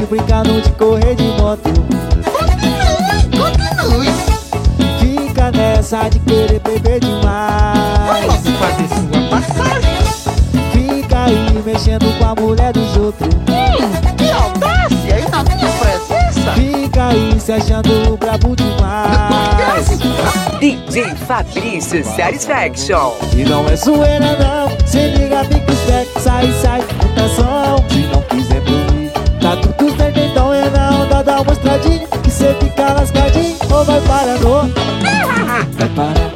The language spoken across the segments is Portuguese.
brincando de correr de moto. Continue. Fica nessa de querer beber demais. Vamos fazer sua passagem. Fica aí mexendo com a mulher dos outros. Que audácia aí na minha presença. Fica aí se achando brabo demais. DJ Fabrício Satisfaction. E não é zoeira não, se liga, fica esperto. Sai, mutação. Se não quiser dormir, tá tudo certo, então é na onda, dá uma mostradinha. Que cê fica lascadinho ou vai parar no... Vai parar.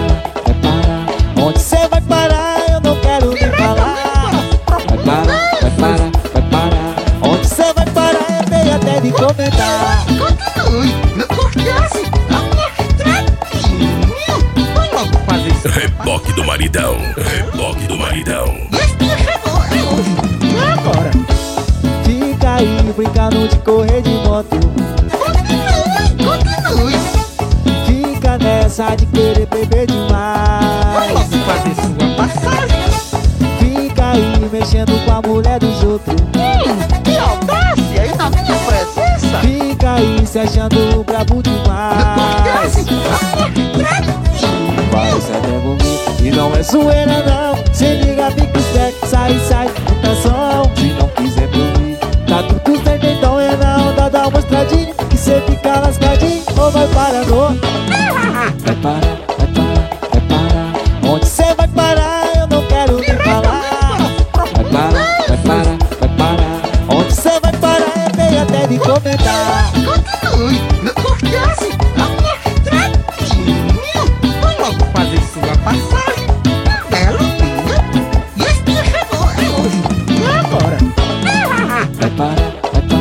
Onde cê vai parar, eu não quero nem falar. Vai parar. Onde cê vai parar, é feio até de comentar. Continue. Porque assim, a minha estradinha. Vamos logo fazer sua Reboque do maridão. Reboque do maridão. Esse dia chegou, é hoje. E agora? Fica aí brincando de correr de moto. Continue. Fica nessa de querer beber demais. Vamos fazer sua passagem. Fica aí mexendo com a mulher dos outros. Que audácia aí na minha presença. Fica aí se achando brabo Porque demais. assim, a minha estradinha. Parece até bonito e não é zoeira não. Se liga, fica esperto, sai, mutação. Se não quiser dormir, tá tudo certo, então é na onda, dá uma mostradinha. Que cê fica lascadinho ou vai parar no... Vai parar. Onde cê vai parar, eu não quero nem falar. Vai parar. Onde cê vai parar, é feio até de comentar. Continue. Porque assim, a minha estradinha. Vamos logo fazer sua passagem. Bela linda. E esse dia chegou, é hoje. E agora? Vai parar.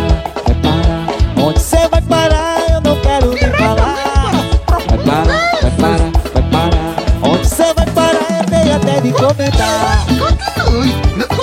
Onde cê vai parar, eu não quero nem falar. Vai parar. Onde cê vai parar, é feio até de comentar. Continue.